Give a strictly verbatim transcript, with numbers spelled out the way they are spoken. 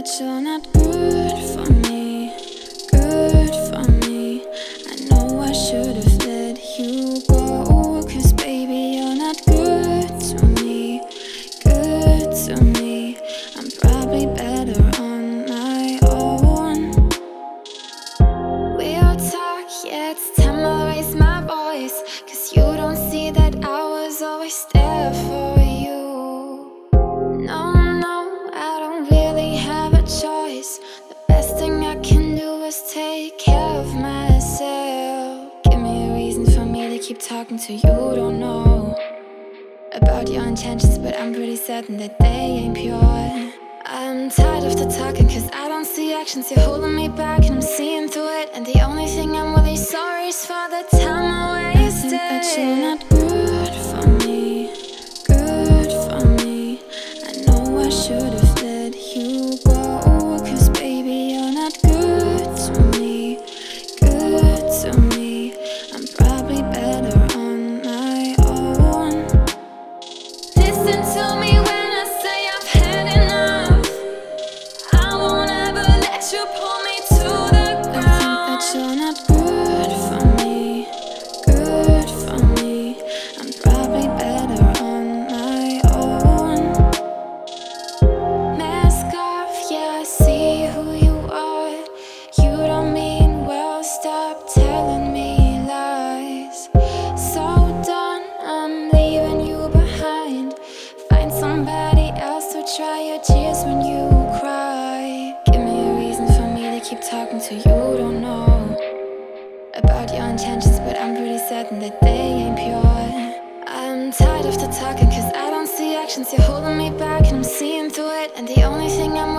that you're not good for me, good for me. I know I should have let you go, 'cause baby, you're not good to me, good to me. I'm probably better on my own. We'll talk, yeah, it's time I raise my voice, 'cause you don't see that I was always there for you. No, no, I don't really have a choice. The best thing I can do is take care of myself. Give me a reason for me to keep talking to you. Don't know about your intentions, but I'm pretty certain that they ain't pure. I'm tired of the talking, 'cause I don't see actions. You're holding me back and I'm seeing through it. And the only thing I'm really sorry is for the time I wasted. I think that you're not good for me, good for me. I know I should have let you go, 'cause baby, you're not good to me, good to me. I'm probably better on my own. Listen to me when I say I've had enough. I won't ever let you pull me to the ground. I think that you're not good for me, good for me. I'm probably better on my own. Mask off, yeah, I see who you are. You don't mean well, stop telling me lies. So done, I'm leaving you behind. Find somebody else to dry your tears when you cry. Give me a reason for me to keep talking to you. Don't know about your intentions, but I'm pretty certain that they ain't pure. I'm tired of the talking, 'cause I don't see actions. You're holding me back and I'm seeing through it. And the only thing I'm